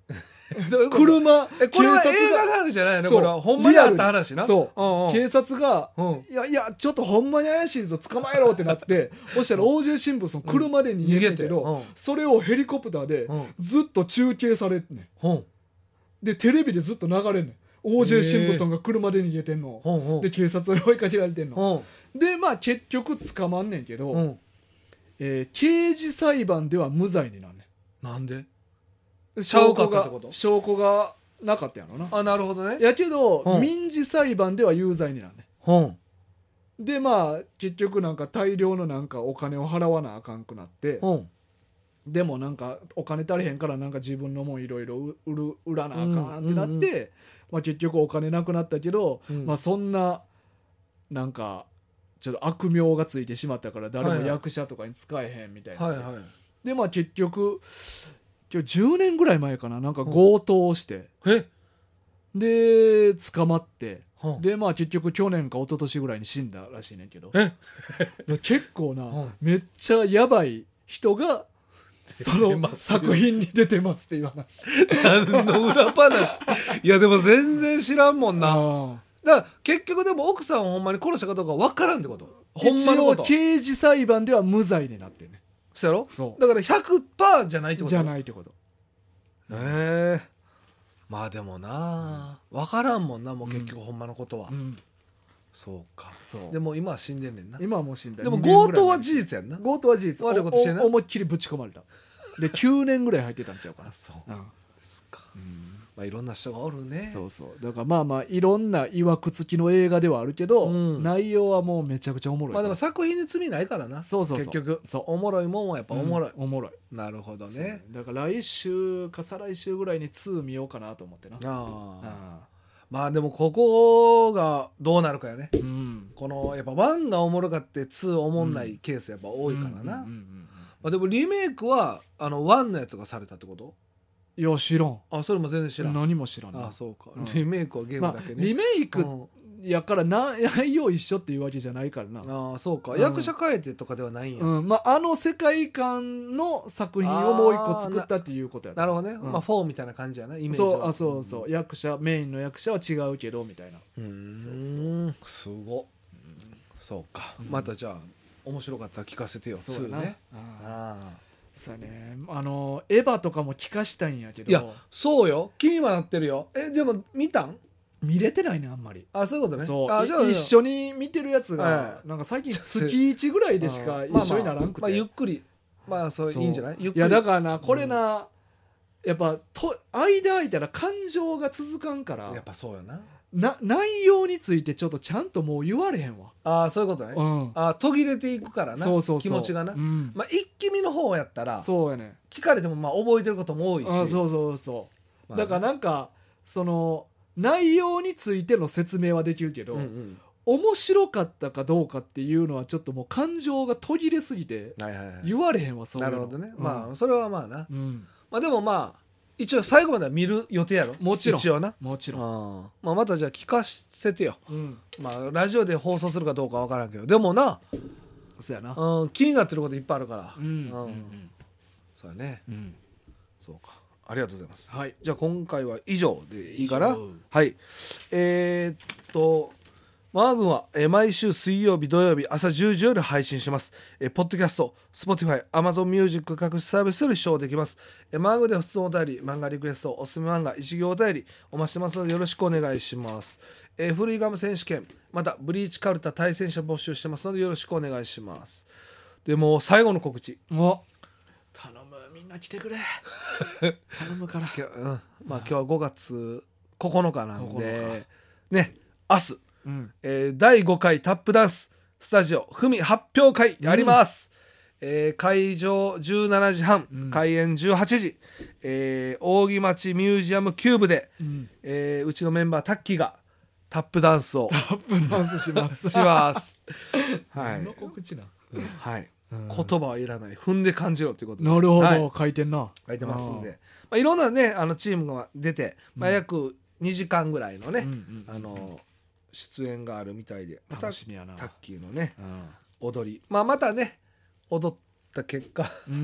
車えこれは警察が映画の話じゃないのそうこれはほんまにあった話なそう、 うんうん、 警察が、 うん、 いやいやちょっとほんまに怪しいぞ捕まえろってなってそしたら オージェー 新聞その車で逃げてんけど、 うん、 それをヘリコプターでずっと中継されてね、 うん、 でテレビでずっと流れんねん オージェー 新聞さんが車で逃げてんの、 うん、 で警察に追いかけられてんの、 うん、 でまあ結局捕まんねんけど、 うん、 えー刑事裁判では無罪になんねん。 なんで証拠がちゃうかったってこと証拠がなかったやろな。 あなるほどねやけど、 うん民事裁判では有罪になんねうんん。でまあ結局なんか大量のなんかお金を払わなあかんくなって、 うんでもなんかお金足りへんからなんか自分のもんいろいろ売る売らなあかんってなって、 うんうんうんまあ、結局お金なくなったけど、 うんまあ、そんななんかちょっと悪名がついてしまったから誰も役者とかに使えへんみたいな、 はいはいでまあ結局今日じゅうねんぐらい前かななんか強盗をして、 えで捕まってうんでまあ結局去年か一昨年ぐらいに死んだらしいねんけどえいや結構な、 うんめっちゃやばい人がそ出てのますよ作品に出てますっていう話何の裏話いやでも全然知らんもんなあだから結局でも奥さんをほんまに殺したかどうか分からんってことあほんまのこと一応刑事裁判では無罪になってねそうやろそうだから ひゃくパーセント じゃないってことじゃないってことへえまあでもな分からんもんなもう結局ほんまのことは、 うんそうかそうでも今は死んでんねんな今はもう死んだでもにねんぐらい前強盗は事実やんな強盗は事実悪いことしてないおお思いっきりぶち込まれたできゅうねんぐらい入ってたんちゃうかなそううんですかうんまあいろんな人がおるねそうそうだからまあまあいろんないわくつきの映画ではあるけど、 うん内容はもうめちゃくちゃおもろいまあでも作品に罪ないからなそうそうそう結局そうおもろいもんはやっぱおもろい、 うんおもろいなるほどねそうだから来週か再来週ぐらいにに見ようかなと思ってなあああまあでもここがどうなるかよねーうんこのやっぱワンがおもろかってツーおもんないケースやっぱ多いからな、 うんうんうんうんまあ、でもリメイクはあのワンのやつがされたってこといや知らんあそれも全然知らん何も知らんなあそうか、 うんリメイクはゲームまあだけね、 リメイクうんやからな内容一緒っていうわけじゃないからなああそうか、 うん役者変えてとかではないんや、 うんまあ、あの世界観の作品をもう一個作ったっていうことやなるほどね、 うんまあフォーみたいな感じやなイメージはそうあそうそう役者メインの役者は違うけどみたいなうーんそうそうすごっそうか、 うんまたじゃあ面白かったら聞かせてよそうやな、 ツーねああああそうやねあのエヴァとかも聞かしたいんやけどいやそうよ気にはなってるよえでも見たん見れてないねあんまりあそういうことねそうあじゃあい一緒に見てるやつが、 はなんか最近月いちぐらいでしか一緒にならんくて、 まあまあまあゆっくりまあそうそういいんじゃないゆっくりいやだからなこれな、やっぱと間空いたら感情が続かんからやっぱそうよなな内容についてちょっとちゃんともう言われへんわ、 ああそういうことね、 うん、 ああ途切れていくからなそうそうそう気持ちがな、 うんまあ一気見の方やったらそうやね聞かれてもまあ覚えてることも多いしあそうそうそう、 まあだからなんかその内容についての説明はできるけど、 うんうん面白かったかどうかっていうのはちょっともう感情が途切れすぎてはいはいはい言われへんわそういうのなるほどね、 うんまあそれはまあな、 うん、 まあでもまあ一応最後までは見る予定やろもちろん一応なもちろん、 あまあまたじゃあ聞かせてようん、 まあラジオで放送するかどうかわからんけどでもな、 そうやなうん、気になってることいっぱいあるから、 うんうんそうやねうんそうかありがとうございます、 はいじゃあ今回は以上でいいかな以上はいえー、っとマー君は、えー毎週水曜日土曜日朝じゅうじより配信します、えーポッドキャスト Spotify Amazon Music 各種サービスで視聴できます、えーマーグで普通のお便り漫画リクエストおすすめ漫画一行お便りお待ちしてますのでよろしくお願いします、えー、フルイガム選手権またブリーチカルタ対戦者募集してますのでよろしくお願いしますでもう最後の告知お頼むみんな来てくれ頼むから今日、うんまあ、今日はごがつここのかなんここのでね明日、 うんえーだいごかいタップダンススタジオふみ発表会やります、うんえー会場じゅうしちじはん、 うん開演じゅうはちじ、えー扇町ミュージアムキューブで、 うんえーうちのメンバータッキーがタップダンスをタップダンスしますしますはい何の告知なんはいうん言葉はいらない踏んで感じろということでなるほど、 はい書いてんな書いてますんで、まあ、いろんなねあのチームが出て、まあ、約にじかんぐらいのね、 うんうんうんあの出演があるみたいでまた楽しみやなタッキーのねう踊り、まあ、またね踊った結果ん、うん、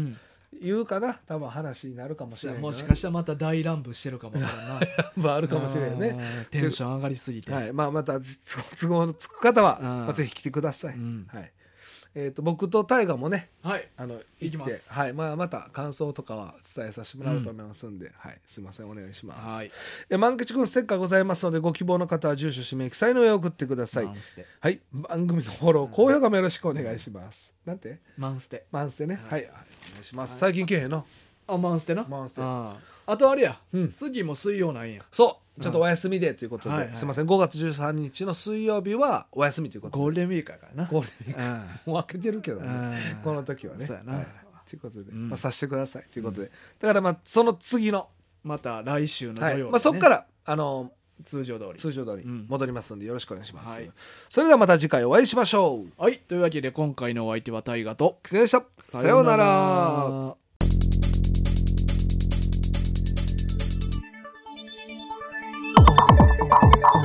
言うかな、多分話になるかもしれない。 もしかしたらまた大乱舞してるかもわからんなまああるかもしれんね。 テンション上がりすぎて、 はい、まあまた都合のつく方は、まあ、ぜひ来てください。 うん、 はい。えー、と僕と大河もね、 はい、 あの行きます。 はい、まあ、また感想とかは伝えさせてもらおうと思いますんで、うん、はい、すいません、お願いします。はい、え万吉くんステッカーございますので、ご希望の方は住所氏名記載の上送ってください。はい、番組のフォロー高評価もよろしくお願いします。なんてマンステマンステね、はい、はい、お願いします。最近来えへんの？ あ、マンステな。 マンステ。 ああとあれや、 うん、 次も水曜なんや。 そうちょっとお休みでということで、 はいはい、 すいません、ごがつじゅうさんにちの水曜日はお休みということで、 ゴールデンウィークやからな。 ゴールデンウィークもう開けてるけどね、この時はね。 そうやな、 はい、ということで、 うん、 まあ、させてくださいということで、うん、だからまあその次のまた来週の土曜日、ね、はい、 まあ、そこからあの通常通り通常通り戻りますので、よろしくお願いします、 うん、はい、 それではまた次回お会いしましょう。 はい、というわけで今回のお相手は大河とキツネでした。さようなら。 Thank you.